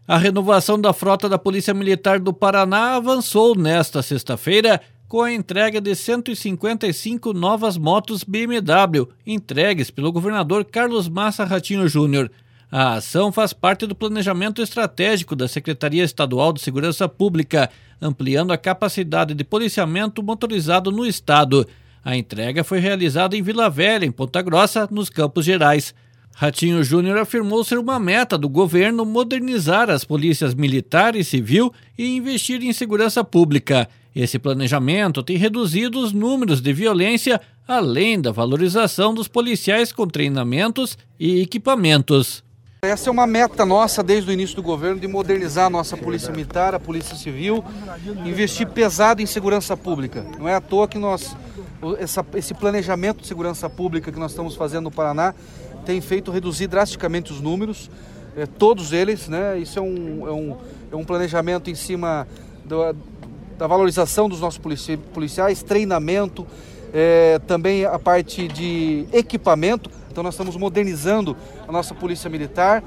A renovação da frota da Polícia Militar do Paraná avançou nesta sexta-feira com a entrega de 155 novas motos BMW entregues pelo governador Carlos Massa Ratinho Júnior. A ação faz parte do planejamento estratégico da Secretaria Estadual de Segurança Pública, ampliando a capacidade de policiamento motorizado no estado. A entrega foi realizada em Vila Velha, em Ponta Grossa, nos Campos Gerais. Ratinho Júnior afirmou ser uma meta do governo modernizar as polícias militar e civil e investir em segurança pública. Esse planejamento tem reduzido os números de violência, além da valorização dos policiais com treinamentos e equipamentos. Essa é uma meta nossa desde o início do governo, de modernizar a nossa polícia militar, a polícia civil, investir pesado em segurança pública. Não é à toa que esse planejamento de segurança pública que nós estamos fazendo no Paraná tem feito reduzir drasticamente os números, todos eles, né? Isso é um planejamento em cima da valorização dos nossos policiais, treinamento, também a parte de equipamento. Então nós estamos modernizando a nossa polícia militar,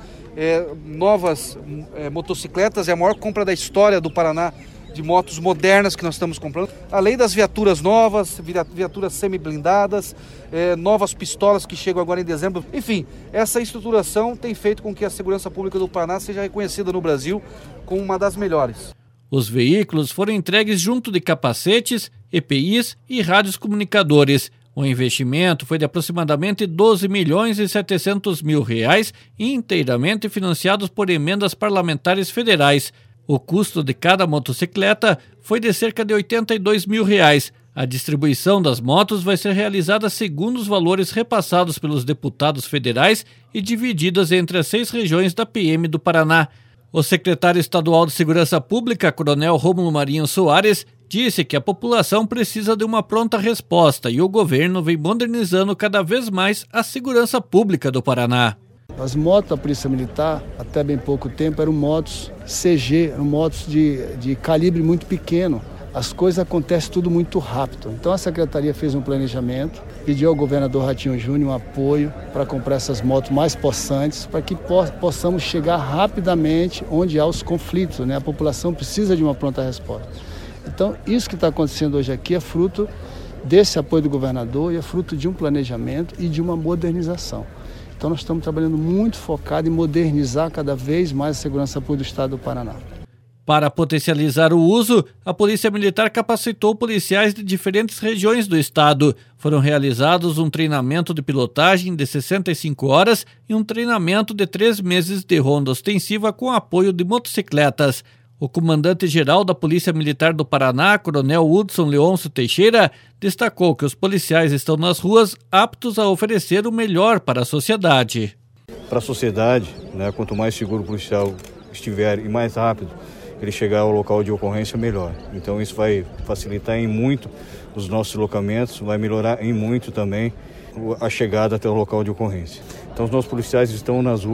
novas motocicletas, é a maior compra da história do Paraná de motos modernas que nós estamos comprando, além das viaturas novas, viaturas semi-blindadas, novas pistolas que chegam agora em dezembro. Enfim, essa estruturação tem feito com que a segurança pública do Paraná seja reconhecida no Brasil como uma das melhores. Os veículos foram entregues junto de capacetes, EPIs e rádios comunicadores. O investimento foi de aproximadamente R$12 milhões e 700 mil reais, inteiramente financiados por emendas parlamentares federais. O custo de cada motocicleta foi de cerca de R$82 mil. A distribuição das motos vai ser realizada segundo os valores repassados pelos deputados federais e divididas entre as 6 regiões da PM do Paraná. O secretário estadual de Segurança Pública, Coronel Rômulo Marinho Soares, disse que a população precisa de uma pronta resposta e o governo vem modernizando cada vez mais a segurança pública do Paraná. As motos da Polícia Militar, até bem pouco tempo, eram motos CG, eram motos de calibre muito pequeno. As coisas acontecem tudo muito rápido. Então a Secretaria fez um planejamento, pediu ao governador Ratinho Júnior um apoio para comprar essas motos mais possantes, para que possamos chegar rapidamente onde há os conflitos, né? A população precisa de uma pronta resposta. Então isso que está acontecendo hoje aqui é fruto desse apoio do governador e é fruto de um planejamento e de uma modernização. Então nós estamos trabalhando muito focado em modernizar cada vez mais a segurança pública do estado do Paraná. Para potencializar o uso, a Polícia Militar capacitou policiais de diferentes regiões do estado. Foram realizados um treinamento de pilotagem de 65 horas e um treinamento de 3 meses de ronda ostensiva com apoio de motocicletas. O comandante-geral da Polícia Militar do Paraná, Coronel Hudson Leôncio Teixeira, destacou que os policiais estão nas ruas aptos a oferecer o melhor para a sociedade. Para a sociedade, né, quanto mais seguro o policial estiver e mais rápido ele chegar ao local de ocorrência, melhor. Então isso vai facilitar em muito os nossos deslocamentos, vai melhorar em muito também a chegada até o local de ocorrência. Então os nossos policiais estarão nas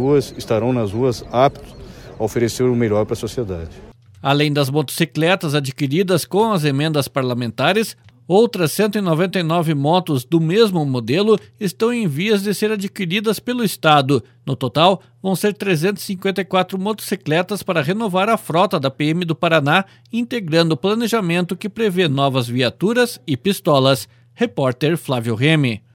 ruas aptos a oferecer o melhor para a sociedade. Além das motocicletas adquiridas com as emendas parlamentares, outras 199 motos do mesmo modelo estão em vias de ser adquiridas pelo estado. No total, vão ser 354 motocicletas para renovar a frota da PM do Paraná, integrando o planejamento que prevê novas viaturas e pistolas. Repórter Flávio Remy.